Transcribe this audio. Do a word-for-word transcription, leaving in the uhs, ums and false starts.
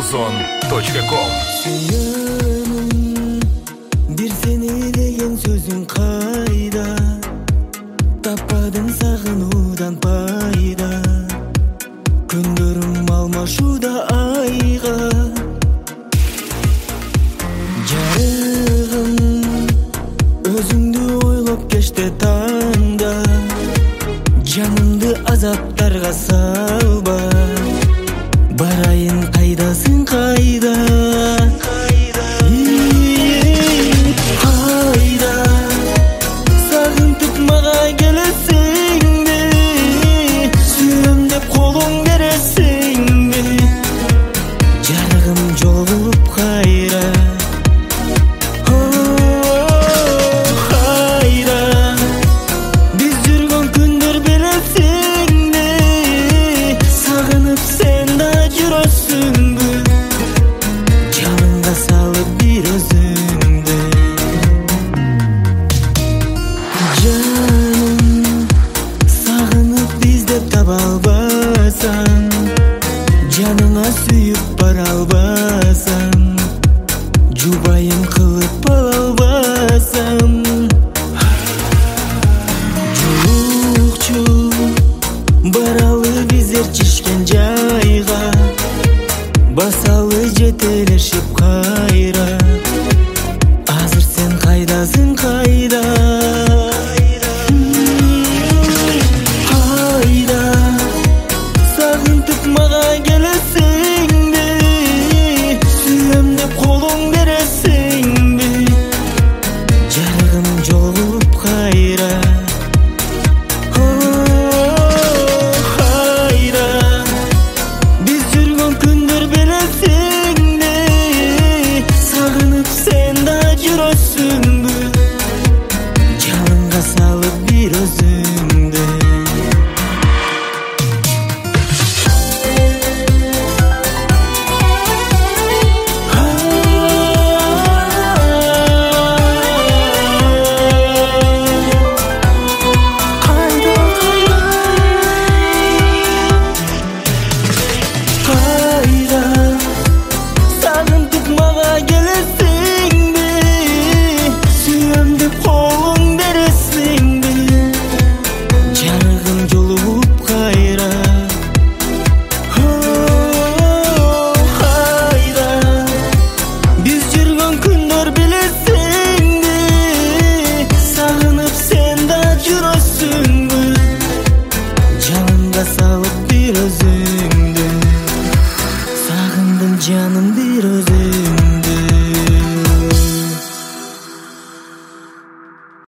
ozon точка ком. Сүйемін, бір сені деген сөзің қайда? Таппадым сағынудан пайда. Күндерім алмашуда айға. Жарығым, өзіңді ойлап кеште таңда. Жанымды азаптарға салба. Барайын қайдасың қайда? Қайда сағынтып маға келесің бе? Сүйем деп қолың бересің бе? Жарығым жолығып қайда? Қайда біз жүрген күндер білесің бе? Сағынып сен да жүресің бе? Жаныңға салып бір өзіңді. Жаным, сағынып біздеп таба албасаң, жаныңа сүйіп бара албасаң, жұбайым қылып ала албасам, жолукчу баралы біздер чишкен жайға, басалы жетелешіп қайра. Азыр сен қайдасың қайда? Қайда сағынтып маға келесің бе? Сүйем деп қолың бересің бе? Жарығым жолығып қайда? Қайда біз жүрген күндер білесің бе? Сағынып сен да жүресің бе? Жаныңға салып бір өзіңді. Қайда сағынтып маға келесің бе? Сүйем деп қолың бересің бе? Жарығым жолығып қайда? Қайда біз жүрген күндер білесің бе? Сағынып сен да жүресің бе? Жанымға салып бір өзіңді. Сағындым жаным бір өзіңді.